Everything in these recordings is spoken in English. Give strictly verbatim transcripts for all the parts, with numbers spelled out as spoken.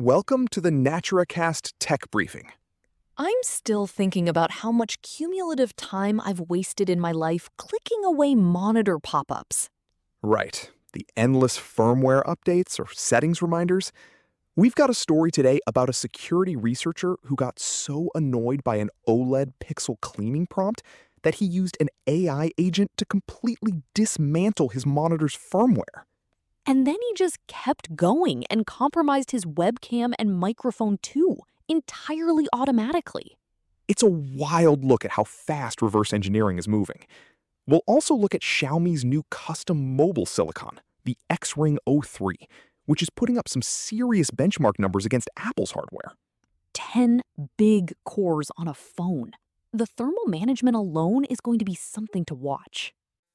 Welcome to the NaturaCast Tech Briefing. I'm still thinking about how much cumulative time I've wasted in my life clicking away monitor pop-ups. Right, the endless firmware updates or settings reminders. We've got a story today about a security researcher who got so annoyed by an OLED pixel cleaning prompt that he used an A I agent to completely dismantle his monitor's firmware. And then he just kept going and compromised his webcam and microphone too, entirely automatically. It's a wild look at how fast reverse engineering is moving. We'll also look at Xiaomi's new custom mobile silicon, the X-Ring oh three, which is putting up some serious benchmark numbers against Apple's hardware. Ten big cores on a phone. The thermal management alone is going to be something to watch.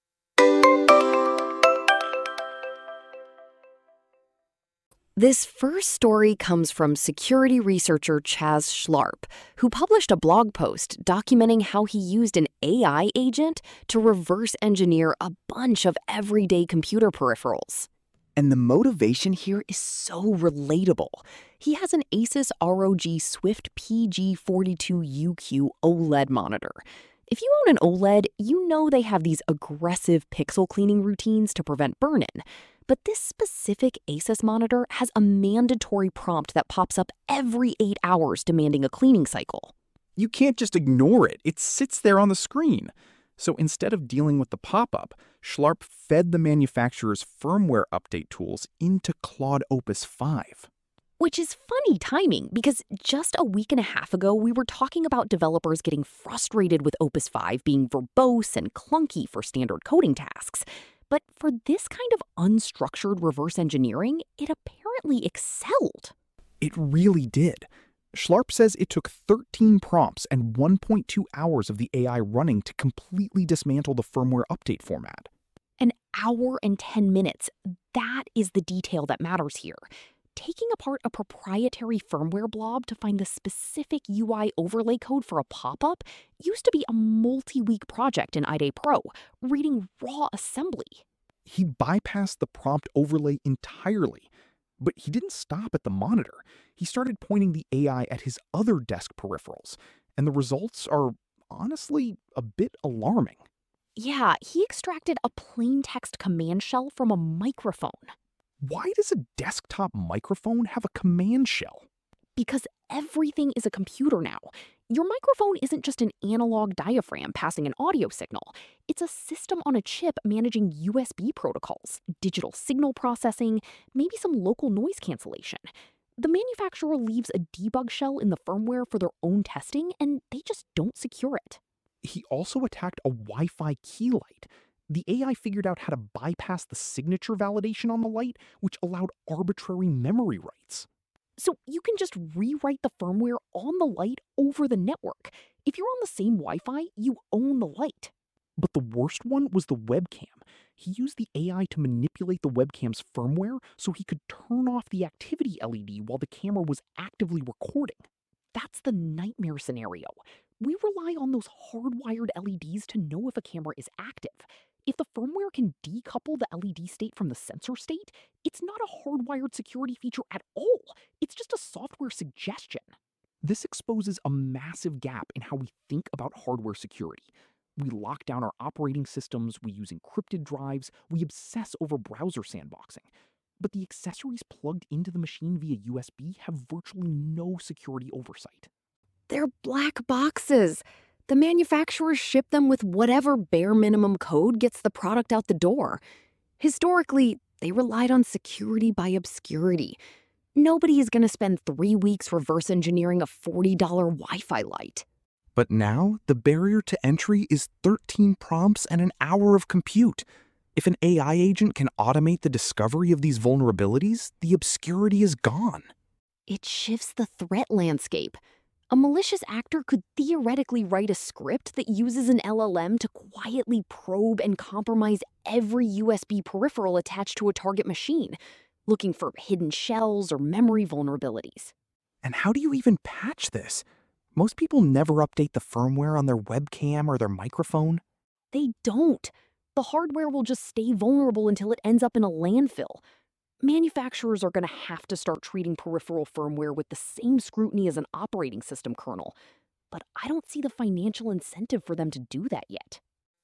This first story comes from security researcher Chaz Schlarp, who published a blog post documenting how he used an A I agent to reverse engineer a bunch of everyday computer peripherals. And the motivation here is so relatable. He has an Asus R O G Swift P G forty-two U Q OLED monitor. If you own an OLED, you know they have these aggressive pixel cleaning routines to prevent burn-in. But this specific Asus monitor has a mandatory prompt that pops up every eight hours demanding a cleaning cycle. You can't just ignore it. It sits there on the screen. So instead of dealing with the pop-up, Schlarp fed the manufacturer's firmware update tools into Claude Opus five. Which is funny timing, because just a week and a half ago, we were talking about developers getting frustrated with Opus five being verbose and clunky for standard coding tasks. But for this kind of unstructured reverse engineering, it apparently excelled. It really did. Schlarp says it took thirteen prompts and one point two hours of the A I running to completely dismantle the firmware update format. An hour and ten minutes. That is the detail that matters here. Taking apart a proprietary firmware blob to find the specific U I overlay code for a pop-up used to be a multi-week project in I D E Pro, reading raw assembly. He bypassed the prompt overlay entirely, but he didn't stop at the monitor. He started pointing the A I at his other desk peripherals, and the results are honestly a bit alarming. Yeah, he extracted a plain text command shell from a microphone. Why does a desktop microphone have a command shell? Because everything is a computer now. Your microphone isn't just an analog diaphragm passing an audio signal. It's a system on a chip managing U S B protocols, digital signal processing, maybe some local noise cancellation. The manufacturer leaves a debug shell in the firmware for their own testing, and they just don't secure it. He also attacked a Wi-Fi key light. The A I figured out how to bypass the signature validation on the light, which allowed arbitrary memory writes. So you can just rewrite the firmware on the light over the network. If you're on the same Wi-Fi, you own the light. But the worst one was the webcam. He used the A I to manipulate the webcam's firmware so he could turn off the activity L E D while the camera was actively recording. That's the nightmare scenario. We rely on those hardwired L E Ds to know if a camera is active. If the firmware can decouple the L E D state from the sensor state, it's not a hardwired security feature at all. It's just a software suggestion. This exposes a massive gap in how we think about hardware security. We lock down our operating systems, we use encrypted drives, we obsess over browser sandboxing. But the accessories plugged into the machine via U S B have virtually no security oversight. They're black boxes. The manufacturers ship them with whatever bare minimum code gets the product out the door. Historically, they relied on security by obscurity. Nobody is going to spend three weeks reverse engineering a forty dollar Wi-Fi light. But now, the barrier to entry is thirteen prompts and an hour of compute. If an A I agent can automate the discovery of these vulnerabilities, the obscurity is gone. It shifts the threat landscape. A malicious actor could theoretically write a script that uses an L L M to quietly probe and compromise every U S B peripheral attached to a target machine, looking for hidden shells or memory vulnerabilities. And how do you even patch this? Most people never update the firmware on their webcam or their microphone. They don't. The hardware will just stay vulnerable until it ends up in a landfill. Manufacturers are going to have to start treating peripheral firmware with the same scrutiny as an operating system kernel, but I don't see the financial incentive for them to do that yet.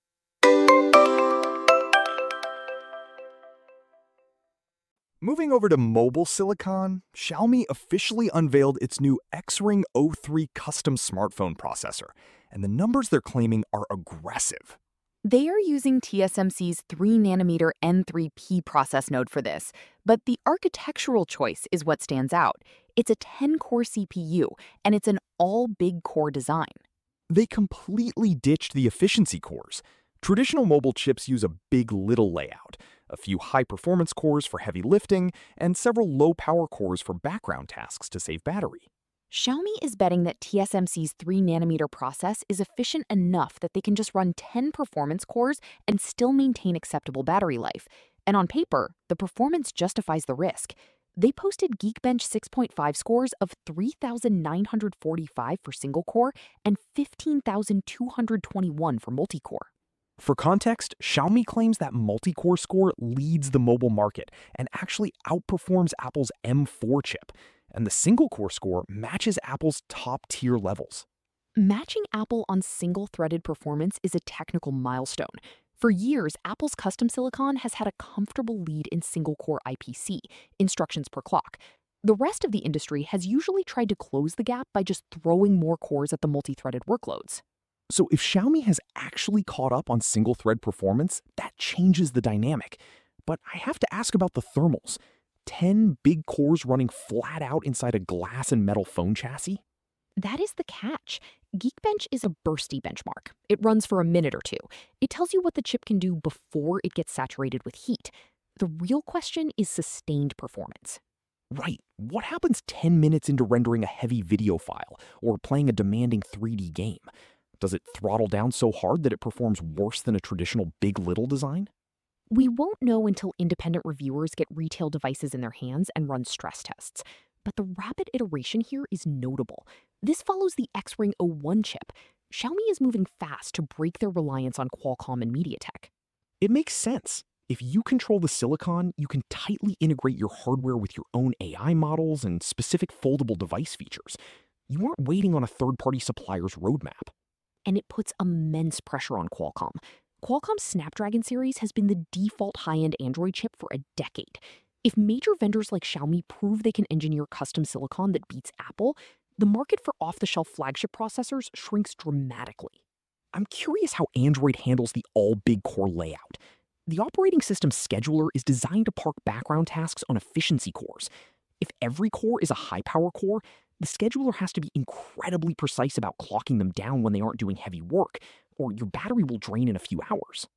Moving over to mobile silicon, Xiaomi officially unveiled its new X-Ring O three custom smartphone processor, and the numbers they're claiming are aggressive. They are using T S M C's three nanometer N three P process node for this, but the architectural choice is what stands out. It's a ten core C P U, and it's an all-big core design. They completely ditched the efficiency cores. Traditional mobile chips use a big little layout, a few high-performance cores for heavy lifting, and several low-power cores for background tasks to save battery. Xiaomi is betting that T S M C's three nanometer process is efficient enough that they can just run ten performance cores and still maintain acceptable battery life. And on paper, the performance justifies the risk. They posted Geekbench six point five scores of three thousand nine hundred forty-five for single-core and fifteen thousand two hundred twenty-one for multi-core. For context, Xiaomi claims that multi-core score leads the mobile market and actually outperforms Apple's M four chip, and the single-core score matches Apple's top-tier levels. Matching Apple on single-threaded performance is a technical milestone. For years, Apple's custom silicon has had a comfortable lead in single-core I P C, instructions per clock. The rest of the industry has usually tried to close the gap by just throwing more cores at the multi-threaded workloads. So if Xiaomi has actually caught up on single-thread performance, that changes the dynamic. But I have to ask about the thermals. ten big cores running flat out inside a glass and metal phone chassis? That is the catch. Geekbench is a bursty benchmark. It runs for a minute or two. It tells you what the chip can do before it gets saturated with heat. The real question is sustained performance. Right. What happens ten minutes into rendering a heavy video file or playing a demanding three D game? Does it throttle down so hard that it performs worse than a traditional big little design? We won't know until independent reviewers get retail devices in their hands and run stress tests. But the rapid iteration here is notable. This follows the X-Ring O one chip. Xiaomi is moving fast to break their reliance on Qualcomm and MediaTek. It makes sense. If you control the silicon, you can tightly integrate your hardware with your own A I models and specific foldable device features. You aren't waiting on a third-party supplier's roadmap. And it puts immense pressure on Qualcomm. Qualcomm's Snapdragon series has been the default high-end Android chip for a decade. If major vendors like Xiaomi prove they can engineer custom silicon that beats Apple, the market for off-the-shelf flagship processors shrinks dramatically. I'm curious how Android handles the all-big core layout. The operating system scheduler is designed to park background tasks on efficiency cores. If every core is a high-power core, the scheduler has to be incredibly precise about clocking them down when they aren't doing heavy work, or your battery will drain in a few hours.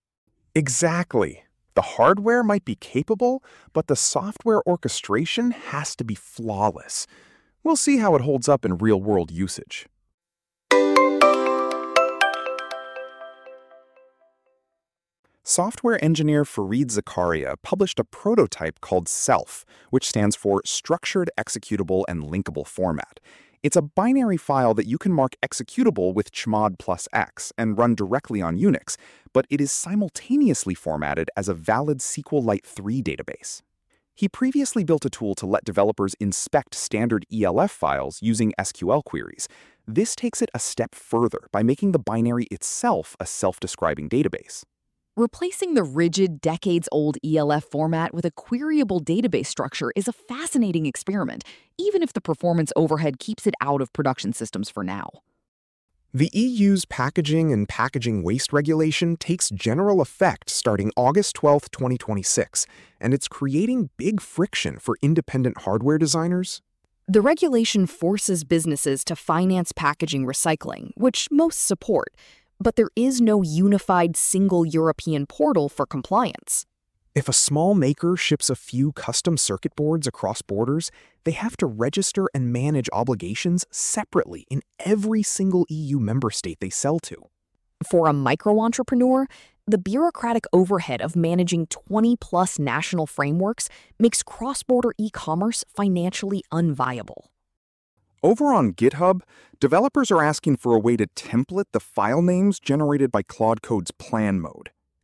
Exactly. The hardware might be capable, but the software orchestration has to be flawless. We'll see how it holds up in real-world usage. Software engineer Fareed Zakaria published a prototype called SELF, which stands for Structured Executable and Linkable Format. It's a binary file that you can mark executable with chmod plus x and run directly on Unix, but it is simultaneously formatted as a valid SQLite three database. He previously built a tool to let developers inspect standard E L F files using S Q L queries. This takes it a step further by making the binary itself a self-describing database. Replacing the rigid, decades-old E L F format with a queryable database structure is a fascinating experiment, even if the performance overhead keeps it out of production systems for now. The E U's packaging and packaging waste regulation takes general effect starting August twelfth, twenty twenty-six, and it's creating big friction for independent hardware designers. The regulation forces businesses to finance packaging recycling, which most support, but there is no unified single European portal for compliance. If a small maker ships a few custom circuit boards across borders, they have to register and manage obligations separately in every single E U member state they sell to. For a micro-entrepreneur, the bureaucratic overhead of managing twenty plus national frameworks makes cross-border e-commerce financially unviable. Over on GitHub, developers are asking for a way to template the file names generated by Claude Code's plan mode.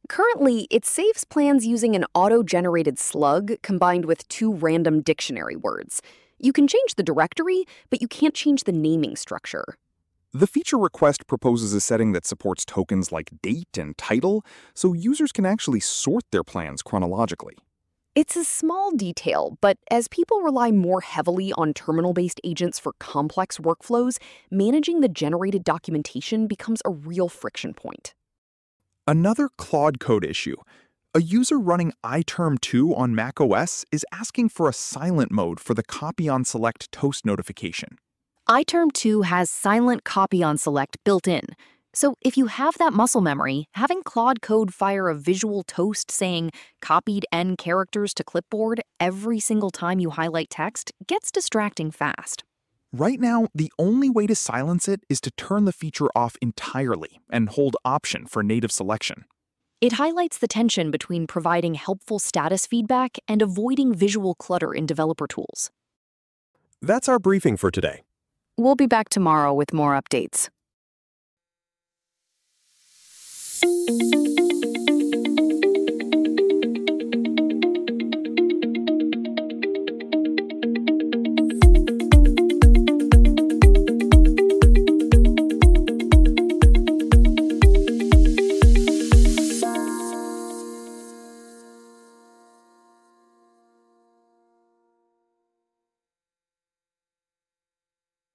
Currently, it saves plans using an auto-generated slug combined with two random dictionary words. You can change the directory, but you can't change the naming structure. The feature request proposes a setting that supports tokens like date and title, so users can actually sort their plans chronologically. It's a small detail, but as people rely more heavily on terminal-based agents for complex workflows, managing the generated documentation becomes a real friction point. Another Claude Code issue. A user running iTerm two on macOS is asking for a silent mode for the copy on select toast notification. iTerm two has silent copy on select built in. So if you have that muscle memory, having Claude Code fire a visual toast saying copied N characters to clipboard every single time you highlight text gets distracting fast. Right now, the only way to silence it is to turn the feature off entirely and hold Option for native selection. It highlights the tension between providing helpful status feedback and avoiding visual clutter in developer tools. That's our briefing for today. We'll be back tomorrow with more updates.